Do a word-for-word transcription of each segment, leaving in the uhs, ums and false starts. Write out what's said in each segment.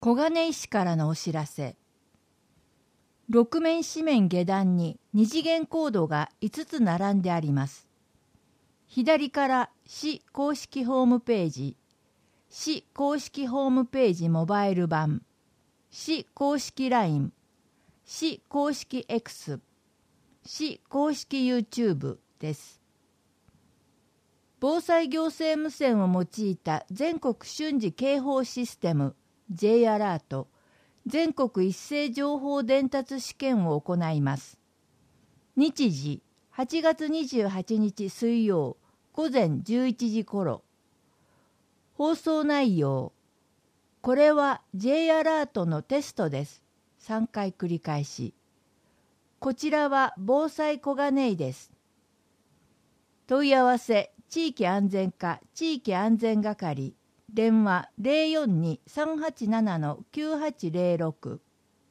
小金井市からのお知らせ。六面四面下段に二次元コードがいつつ並んであります。左から市公式ホームページ、市公式ホームページモバイル版、市公式 ライン、市公式 X、市公式 YouTube です。防災行政無線を用いた全国瞬時警報システム J アラート全国一斉情報伝達試験を行います。日時はちがつにじゅうはちにち水曜午前じゅういちじ頃。放送内容。これは J アラートのテストです。さんかい繰り返し。こちらは防災小金井です。問い合わせ地域安全課地域安全係電話 ゼロよんに さんはちなな きゅうはちゼロろく。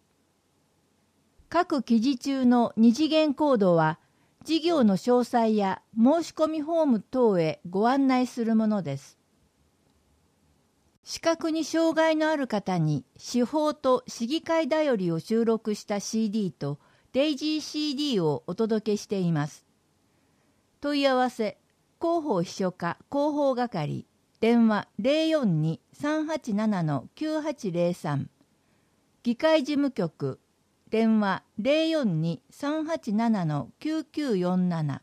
各記事中の二次元コードは事業の詳細や申し込みフォーム等へご案内するものです。視覚に障害のある方に司法と市議会だよりを収録した シーディー とデイジー シーディー をお届けしています。問い合わせ広報秘書課広報係電話 ゼロよんに さんはちなな きゅうはちゼロさん。議会事務局電話 ゼロよんに さんはちなな きゅうきゅうよんなな。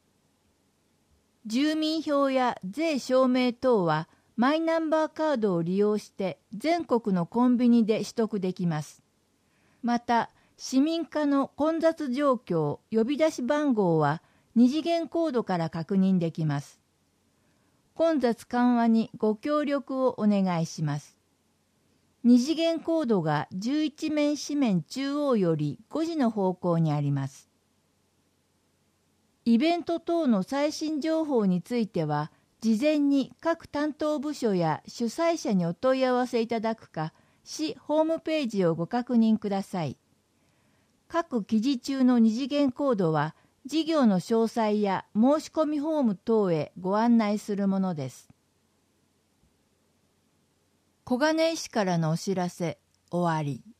住民票や税証明等はマイナンバーカードを利用して全国のコンビニで取得できます。また、市民課の混雑状況呼び出し番号は二次元コードから確認できます。混雑緩和にご協力をお願いします。二次元コードがじゅういち面四面中央よりごじの方向にあります。イベント等の最新情報については、事前に各担当部署や主催者にお問い合わせいただくか、市ホームページをご確認ください。各記事中の二次元コードは、事業の詳細や申し込みフォーム等へご案内するものです。小金井市からのお知らせ、終わり。